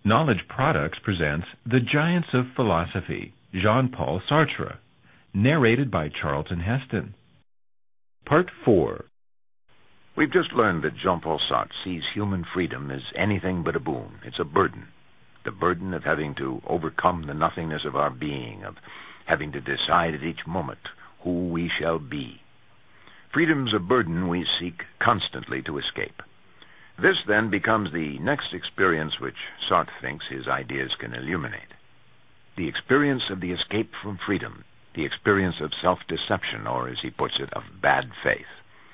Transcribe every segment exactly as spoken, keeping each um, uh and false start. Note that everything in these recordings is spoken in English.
Knowledge Products presents The Giants of Philosophy, Jean-Paul Sartre, narrated by Charlton Heston. Part four. We've just learned that Jean-Paul Sartre sees human freedom as anything but a boon. It's a burden. The burden of having to overcome the nothingness of our being, of having to decide at each moment who we shall be. Freedom's a burden we seek constantly to escape. This, then, becomes the next experience which Sartre thinks his ideas can illuminate. The experience of the escape from freedom, the experience of self-deception, or, as he puts it, of bad faith.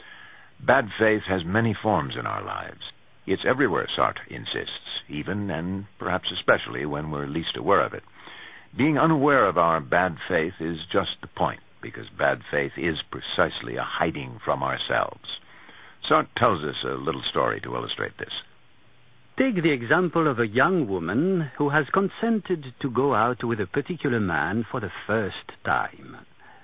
Bad faith has many forms in our lives. It's everywhere, Sartre insists, even and perhaps especially when we're least aware of it. Being unaware of our bad faith is just the point, because bad faith is precisely a hiding from ourselves. Sartre tells us a little story to illustrate this. Take the example of a young woman who has consented to go out with a particular man for the first time.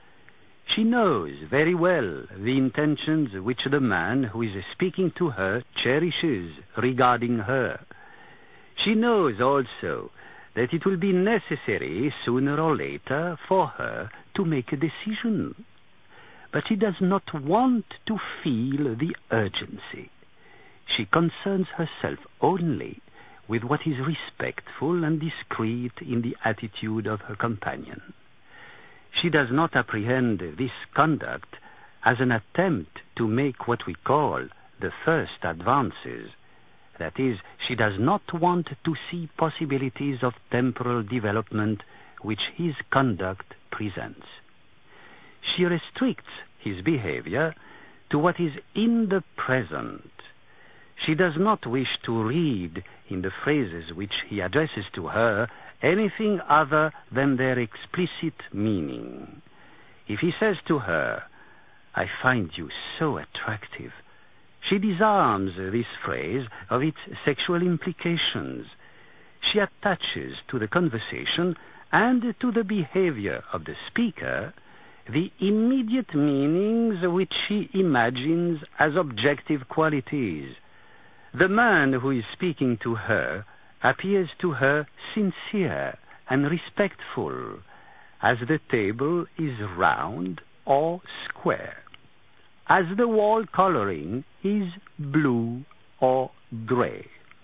She knows very well the intentions which the man who is speaking to her cherishes regarding her. She knows also that it will be necessary sooner or later for her to make a decision. But she does not want to feel the urgency. She concerns herself only with what is respectful and discreet in the attitude of her companion. She does not apprehend this conduct as an attempt to make what we call the first advances. That is, she does not want to see possibilities of temporal development which his conduct presents. She restricts his behavior to what is in the present. She does not wish to read in the phrases which he addresses to her anything other than their explicit meaning. If he says to her, "I find you so attractive," she disarms this phrase of its sexual implications. She attaches to the conversation and to the behavior of the speaker the immediate meanings which she imagines as objective qualities. The man who is speaking to her appears to her sincere and respectful, as the table is round or square, as the wall coloring is blue or gray.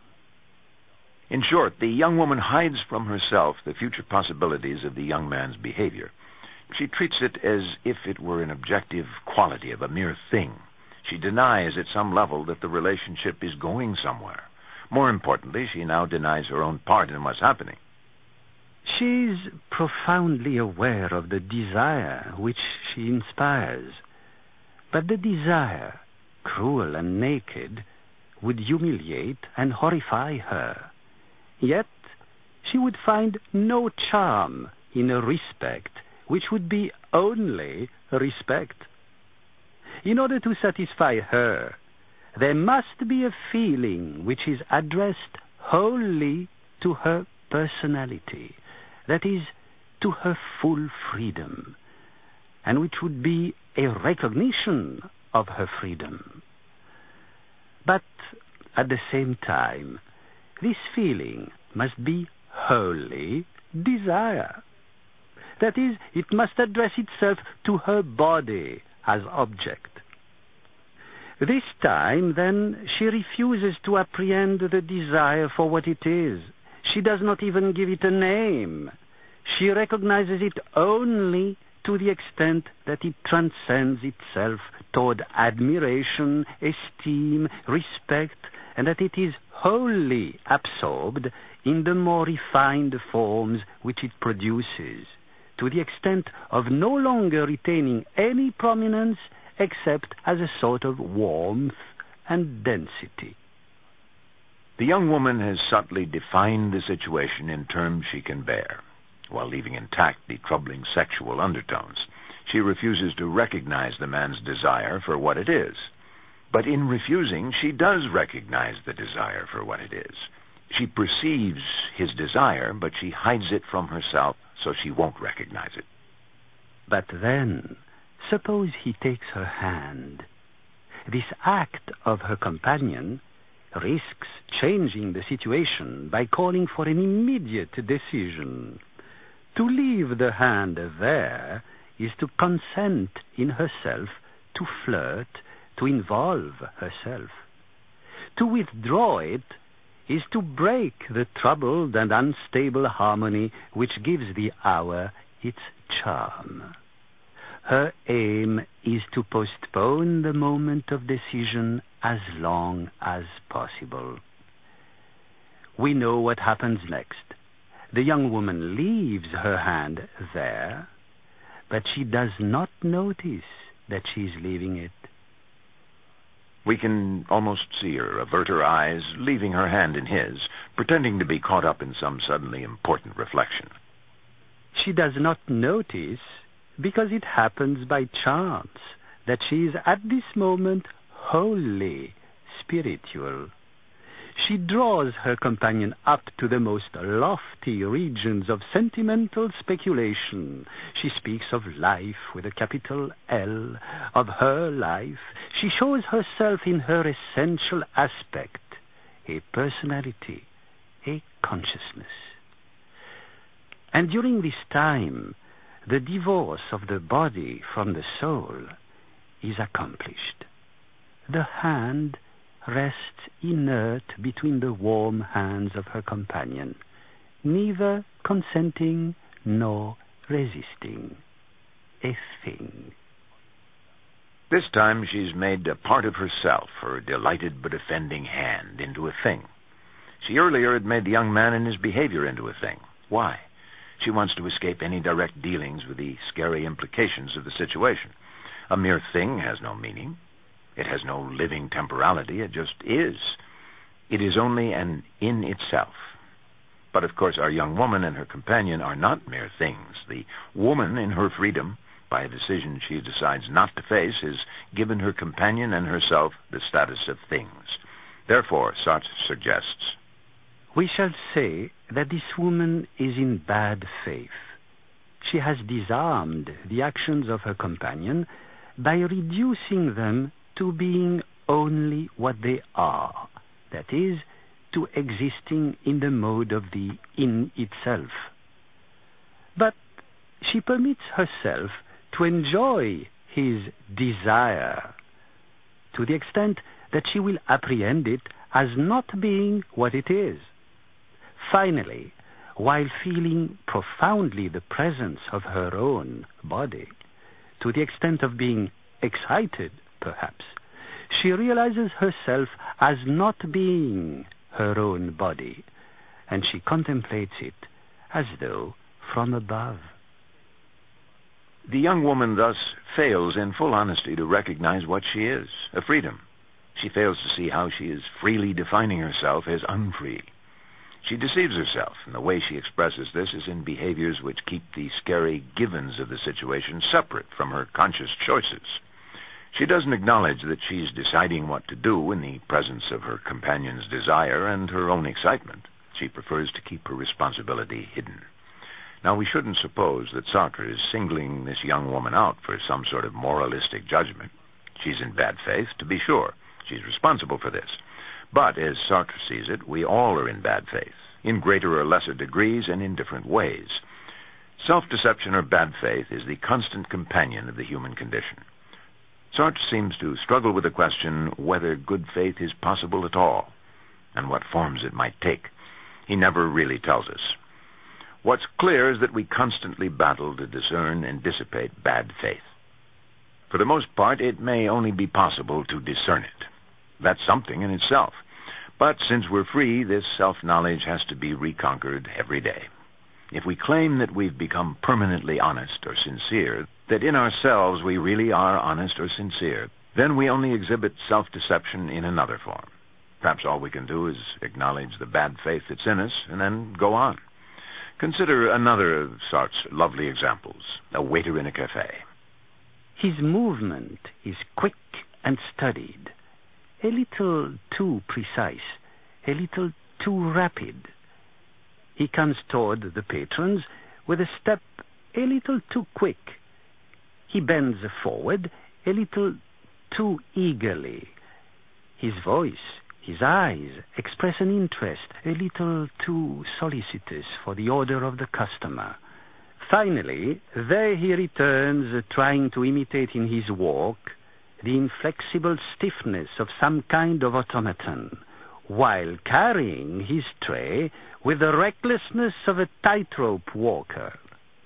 In short, the young woman hides from herself the future possibilities of the young man's behavior. She treats it as if it were an objective quality of a mere thing. She denies at some level that the relationship is going somewhere. More importantly, she now denies her own part in what's happening. She is profoundly aware of the desire which she inspires. But the desire, cruel and naked, would humiliate and horrify her. Yet she would find no charm in a respect which would be only respect. In order to satisfy her, there must be a feeling which is addressed wholly to her personality, that is, to her full freedom, and which would be a recognition of her freedom. But at the same time, this feeling must be wholly desire. That is, it must address itself to her body as object. This time, then, she refuses to apprehend the desire for what it is. She does not even give it a name. She recognizes it only to the extent that it transcends itself toward admiration, esteem, respect, and that it is wholly absorbed in the more refined forms which it produces, to the extent of no longer retaining any prominence except as a sort of warmth and density. The young woman has subtly defined the situation in terms she can bear, while leaving intact the troubling sexual undertones. She refuses to recognize the man's desire for what it is. But in refusing, she does recognize the desire for what it is. She perceives his desire, but she hides it from herself so she won't recognize it. But then, suppose he takes her hand. This act of her companion risks changing the situation by calling for an immediate decision. To leave the hand there is to consent in herself to flirt, to involve herself. To withdraw it is to break the troubled and unstable harmony which gives the hour its charm. Her aim is to postpone the moment of decision as long as possible. We know what happens next. The young woman leaves her hand there, but she does not notice that she is leaving it. We can almost see her avert her eyes, leaving her hand in his, pretending to be caught up in some suddenly important reflection. She does not notice because it happens by chance that she is at this moment wholly spiritual. She draws her companion up to the most lofty regions of sentimental speculation. She speaks of life with a capital L, of her life. She shows herself in her essential aspect, a personality, a consciousness. And during this time, the divorce of the body from the soul is accomplished. The hand rests inert between the warm hands of her companion, neither consenting nor resisting. A thing. This time she's made a part of herself, her delighted but offending hand, into a thing. She earlier had made the young man and his behavior into a thing. Why? She wants to escape any direct dealings with the scary implications of the situation. A mere thing has no meaning. It has no living temporality. It just is. It is only an in itself. But, of course, our young woman and her companion are not mere things. The woman, in her freedom, by a decision she decides not to face, has given her companion and herself the status of things. Therefore, Sartre suggests, we shall say that this woman is in bad faith. She has disarmed the actions of her companion by reducing them to being only what they are, that is, to existing in the mode of the in itself. But she permits herself to enjoy his desire to the extent that she will apprehend it as not being what it is. Finally, while feeling profoundly the presence of her own body, to the extent of being excited, perhaps, she realizes herself as not being her own body, and she contemplates it as though from above. The young woman thus fails in full honesty to recognize what she is, a freedom. She fails to see how she is freely defining herself as unfree. She deceives herself, and the way she expresses this is in behaviors which keep the scary givens of the situation separate from her conscious choices. She doesn't acknowledge that she's deciding what to do in the presence of her companion's desire and her own excitement. She prefers to keep her responsibility hidden. Now, we shouldn't suppose that Sartre is singling this young woman out for some sort of moralistic judgment. She's in bad faith, to be sure. She's responsible for this. But, as Sartre sees it, we all are in bad faith, in greater or lesser degrees and in different ways. Self-deception or bad faith is the constant companion of the human condition. Sartre seems to struggle with the question whether good faith is possible at all, and what forms it might take. He never really tells us. What's clear is that we constantly battle to discern and dissipate bad faith. For the most part, it may only be possible to discern it. That's something in itself. But since we're free, this self-knowledge has to be reconquered every day. If we claim that we've become permanently honest or sincere, that in ourselves we really are honest or sincere, then we only exhibit self-deception in another form. Perhaps all we can do is acknowledge the bad faith that's in us and then go on. Consider another of Sartre's lovely examples, a waiter in a cafe. His movement is quick and studied, a little too precise, a little too rapid. He comes toward the patrons with a step a little too quick. He bends forward a little too eagerly. His voice His eyes express an interest a little too solicitous for the order of the customer. Finally, there he returns, trying to imitate in his walk the inflexible stiffness of some kind of automaton, while carrying his tray with the recklessness of a tightrope walker.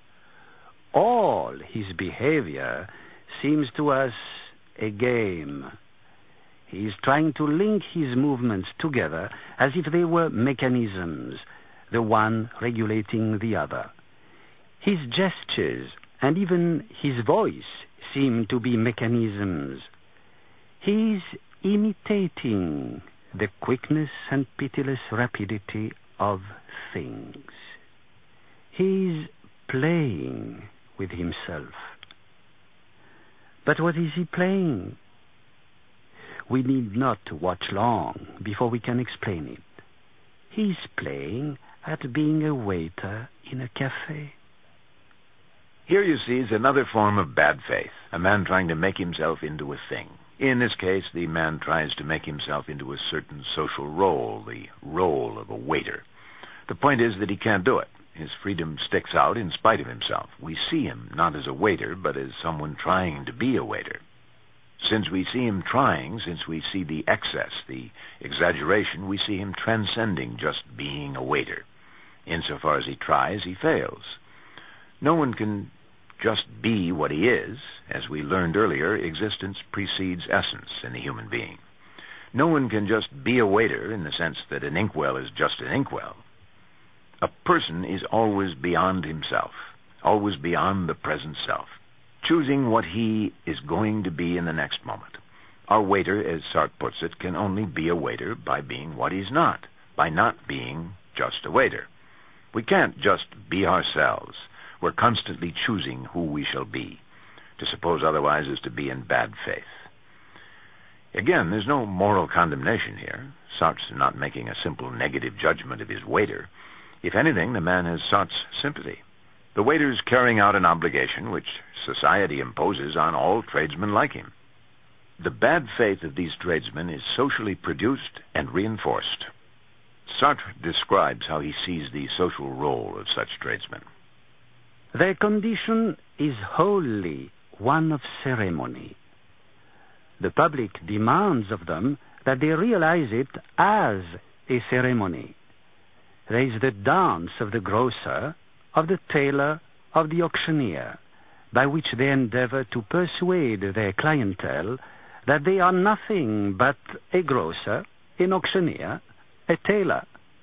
All his behavior seems to us a game. He is trying to link his movements together as if they were mechanisms, the one regulating the other. His gestures and even his voice seem to be mechanisms. He is imitating the quickness and pitiless rapidity of things. He is playing with himself. But what is he playing? We need not to watch long before we can explain it. He is playing at being a waiter in a cafe. Here you see is another form of bad faith, a man trying to make himself into a thing. In this case, the man tries to make himself into a certain social role, the role of a waiter. The point is that he can't do it. His freedom sticks out in spite of himself. We see him not as a waiter, but as someone trying to be a waiter. Since we see him trying, since we see the excess, the exaggeration, we see him transcending just being a waiter. Insofar as he tries, he fails. No one can just be what he is. As we learned earlier, existence precedes essence in the human being. No one can just be a waiter in the sense that an inkwell is just an inkwell. A person is always beyond himself, always beyond the present self, choosing what he is going to be in the next moment. Our waiter, as Sartre puts it, can only be a waiter by being what he's not, by not being just a waiter. We can't just be ourselves. We're constantly choosing who we shall be. To suppose otherwise is to be in bad faith. Again, there's no moral condemnation here. Sartre's not making a simple negative judgment of his waiter. If anything, the man has Sartre's sympathy. The waiter's carrying out an obligation which society imposes on all tradesmen like him. The bad faith of these tradesmen is socially produced and reinforced. Sartre describes how he sees the social role of such tradesmen. Their condition is wholly one of ceremony. The public demands of them that they realize it as a ceremony. There is the dance of the grocer, of the tailor, of the auctioneer, by which they endeavor to persuade their clientele that they are nothing but a grocer, an auctioneer, a tailor.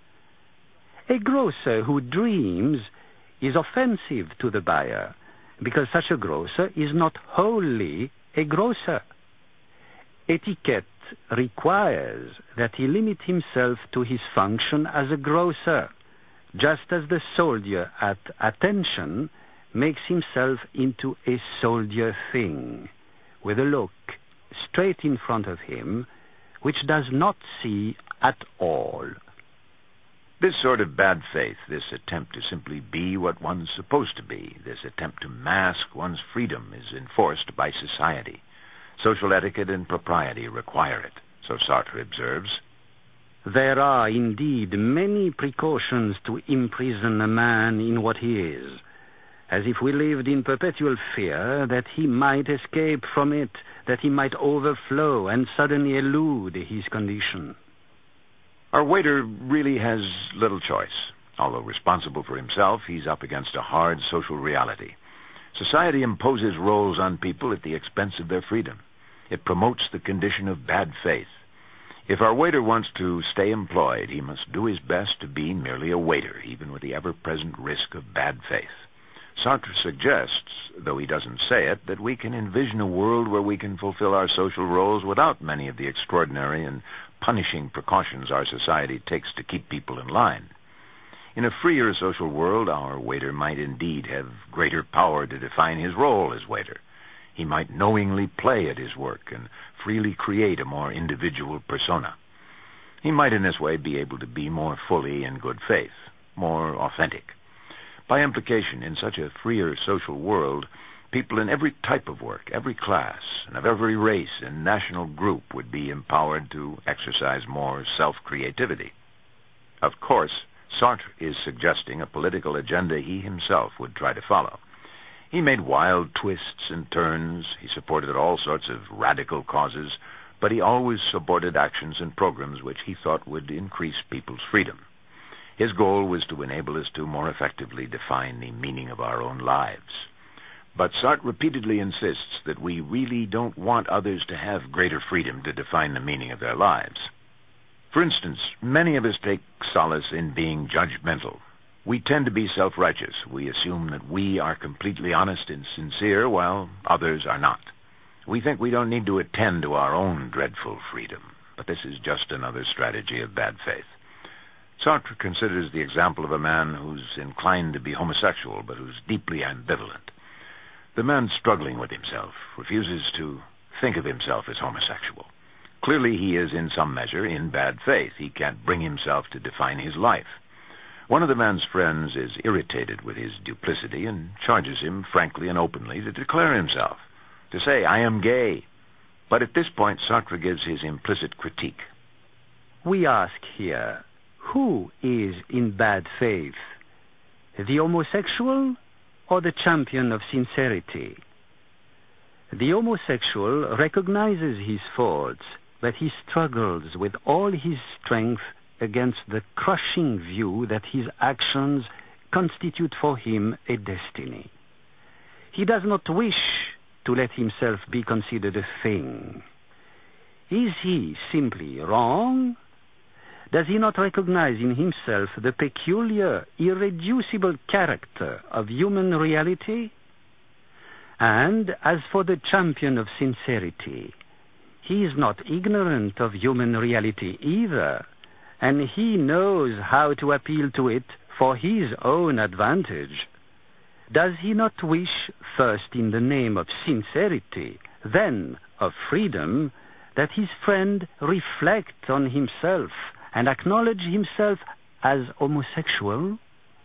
A grocer who dreams is offensive to the buyer, because such a grocer is not wholly a grocer. Etiquette requires that he limit himself to his function as a grocer, just as the soldier at attention makes himself into a soldier thing, with a look straight in front of him, which does not see at all. This sort of bad faith, this attempt to simply be what one's supposed to be, this attempt to mask one's freedom is enforced by society. Social etiquette and propriety require it, so Sartre observes. There are indeed many precautions to imprison a man in what he is, as if we lived in perpetual fear that he might escape from it, that he might overflow and suddenly elude his condition. Our waiter really has little choice. Although responsible for himself, he's up against a hard social reality. Society imposes roles on people at the expense of their freedom. It promotes the condition of bad faith. If our waiter wants to stay employed, he must do his best to be merely a waiter, even with the ever-present risk of bad faith. Sartre suggests, though he doesn't say it, that we can envision a world where we can fulfill our social roles without many of the extraordinary and punishing precautions our society takes to keep people in line. In a freer social world, our waiter might indeed have greater power to define his role as waiter. He might knowingly play at his work and freely create a more individual persona. He might in this way be able to be more fully in good faith, more authentic. By implication, in such a freer social world, People in every type of work, every class, and of every race and national group would be empowered to exercise more self-creativity. Of course, Sartre is suggesting a political agenda he himself would try to follow. He made wild twists and turns. He supported all sorts of radical causes, but he always supported actions and programs which he thought would increase people's freedom. His goal was to enable us to more effectively define the meaning of our own lives. But Sartre repeatedly insists that we really don't want others to have greater freedom to define the meaning of their lives. For instance, many of us take solace in being judgmental. We tend to be self-righteous. We assume that we are completely honest and sincere, while others are not. We think we don't need to attend to our own dreadful freedom, but this is just another strategy of bad faith. Sartre considers the example of a man who's inclined to be homosexual, but who's deeply ambivalent. The man struggling with himself refuses to think of himself as homosexual. Clearly, he is in some measure in bad faith. He can't bring himself to define his life. One of the man's friends is irritated with his duplicity and charges him frankly and openly to declare himself, to say, "I am gay." But at this point, Sartre gives his implicit critique. We ask here, who is in bad faith? The homosexual or the champion of sincerity? The homosexual recognizes his faults, but he struggles with all his strength against the crushing view that his actions constitute for him a destiny. He does not wish to let himself be considered a thing. Is he simply wrong? Does he not recognize in himself the peculiar, irreducible character of human reality? And as for the champion of sincerity, he is not ignorant of human reality either, and he knows how to appeal to it for his own advantage. Does he not wish, first in the name of sincerity, then of freedom, that his friend reflect on himself and acknowledge himself as homosexual?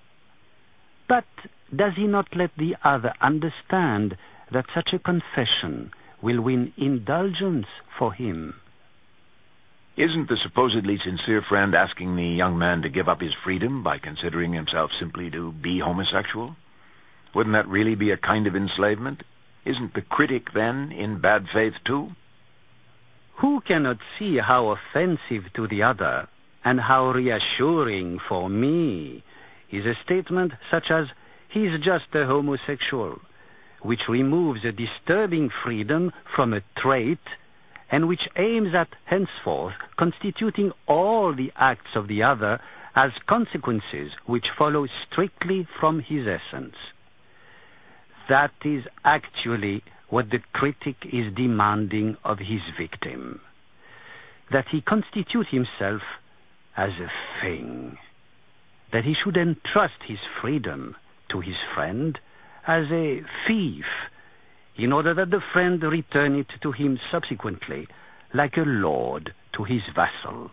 But does he not let the other understand that such a confession will win indulgence for him? Isn't the supposedly sincere friend asking the young man to give up his freedom by considering himself simply to be homosexual? Wouldn't that really be a kind of enslavement? Isn't the critic, then, in bad faith, too? Who cannot see how offensive to the other and how reassuring for me is a statement such as, "He's just a homosexual," which removes a disturbing freedom from a trait and which aims at henceforth constituting all the acts of the other as consequences which follow strictly from his essence? That is actually what the critic is demanding of his victim, that he constitute himself as a thing, that he should entrust his freedom to his friend as a fief, in order that the friend return it to him subsequently, like a lord to his vassal.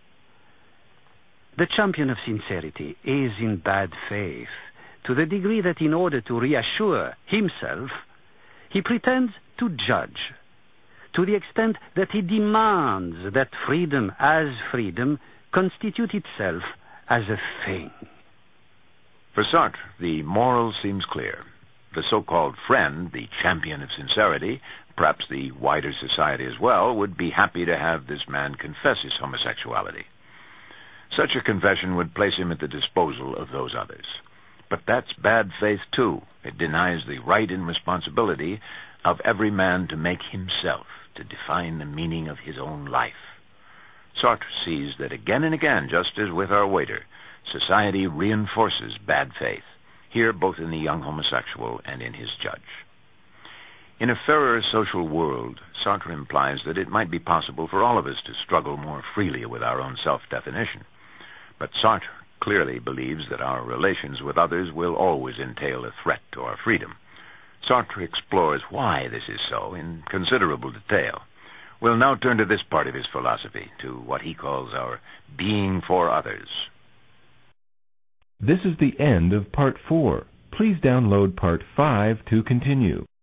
The champion of sincerity is in bad faith, to the degree that in order to reassure himself, he pretends to judge, to the extent that he demands that freedom as freedom constitute itself as a thing. For Sartre, the moral seems clear. The so-called friend, the champion of sincerity, perhaps the wider society as well, would be happy to have this man confess his homosexuality. Such a confession would place him at the disposal of those others. But that's bad faith, too. It denies the right and responsibility of every man to make himself, to define the meaning of his own life. Sartre sees that again and again, just as with our waiter, society reinforces bad faith, here both in the young homosexual and in his judge. In a fairer social world, Sartre implies that it might be possible for all of us to struggle more freely with our own self-definition. But Sartre clearly believes that our relations with others will always entail a threat to our freedom. Sartre explores why this is so in considerable detail. We'll now turn to this part of his philosophy, to what he calls our being for others. This is the end of Part four. Please download Part five to continue.